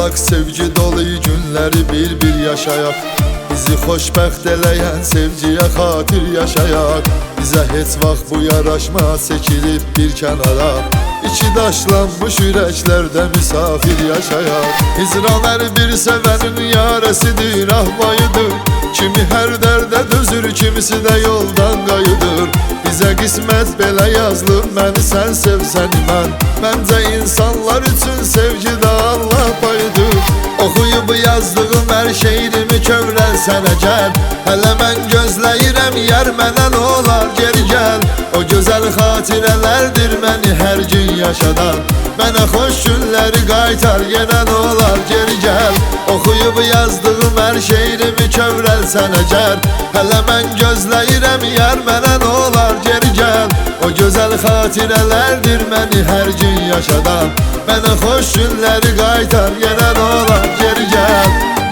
yaşayak, sevgi dolu günleri bir yaşayak. Bizi xoşbəxt eləyən sevgiyə xatir yaşayak. Bizə heç vaxt bu yaraşma çəkilib bir kənara. İki daşlanmış ürəklərdə misafir yaşayak. Hicran hər bir sevənin yarəsidir, ahmayıdır. Kimi hər dərdə dözür, kimisi də yoldan qayıdır. Bizə qismət belə yazılıb, məni sən sev, səni mən. Məncə insanlar üçün sevgi də Allah payıdır. Oxuyub yazdığım hər şeirimi kövrəlsən əgər. Hələ mən gözləyirəm yər, mənə nə olar geri gəl. O gözəl xatirələrdir məni hər gün yaşadan. Mənə xoş günləri qaytar, yenə nə olar geri gəl. Oxuyub yazdığım hər şeirimi kövrəlsən əgər. Hələ mən gözləyirəm yər, mənə nə olar geri gəl. O gözəl xatirələrdir məni hər gün yaşadan. Mənə xoş günləri qaytar, yenə nə olar geri gəl.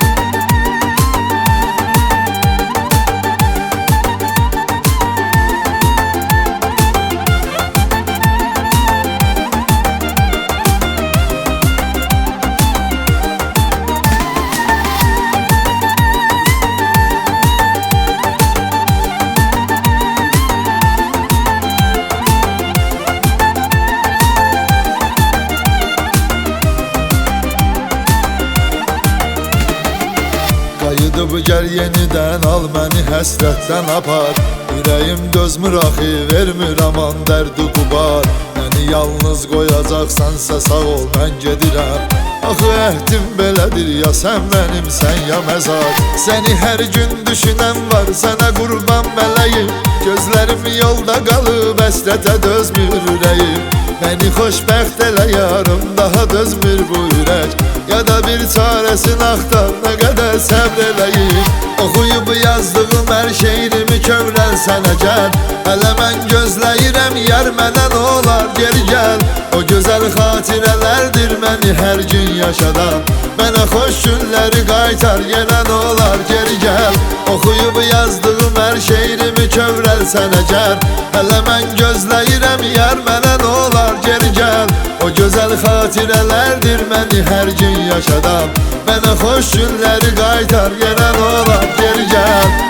Qayıdıb gəl yenidən al məni həsrətdən apar. Ürəyim dözmür axı, vermir aman dərdi qubar. Məni yalnız qoyacaqsansa sağ ol, mən gedirəm. Axı əhdim belədir, ya sən mənimsən ya məzar. Səni hər gün düşünən var, sənə qurban mələyim. Gözlərim yolda qalıb, həsrətə dözmür ürəyim. Məni xoşbəxt elə yarım, daha dözmür bu ürək. Ya da bir çarəsini axtar, nə qədər səbr eləyim. Oxuyub yazdığım hər şeirimi kövrəlsən əgər. Hələ mən gözləyirəm yər, mənə nə olar geri gəl. O gözəl xatirələrdir məni hər gün yaşadan. Mənə xoş günləri qaytar, yenə nə olar geri gəl. Oxuyub yazdığım hər şeirimi kövrəlsən əgər. Hələ mən gözləyirəm yər, mənə nə olar geri gəl. O gözəl xatirələrdir məni hər gün yaşadan. Mənə xoş günləri qaytar, yenə nə olar geri gəl.